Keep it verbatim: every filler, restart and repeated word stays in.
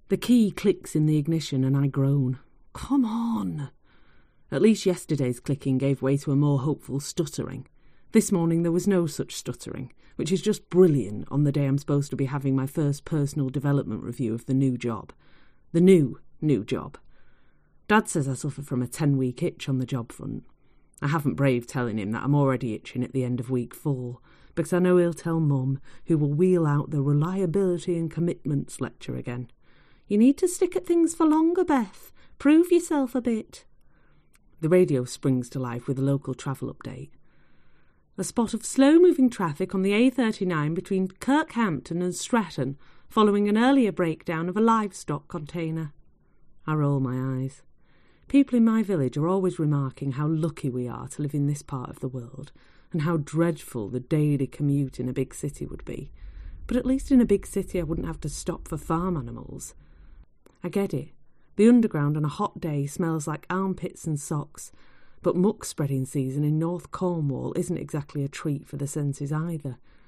The key clicks in the ignition and I groan. Come on! At least yesterday's clicking gave way to a more hopeful stuttering. This morning there was no such stuttering, which is just brilliant on the day I'm supposed to be having my first personal development review of the new job. The new, new job. Dad says I suffer from a ten-week itch on the job front. I haven't braved telling him that I'm already itching at the end of week four, because I know he'll tell Mum, who will wheel out the reliability and commitments lecture again. You need to stick at things for longer, Beth. Prove yourself a bit. The radio springs to life with a local travel update. A spot of slow-moving traffic on the A thirty-nine between Kirkhampton and Stratton, following an earlier breakdown of a livestock container. I roll my eyes. People in my village are always remarking how lucky we are to live in this part of the world, and how dreadful the daily commute in a big city would be. But at least in a big city I wouldn't have to stop for farm animals. I get it. The underground on a hot day smells like armpits and socks, but muck spreading season in North Cornwall isn't exactly a treat for the senses either,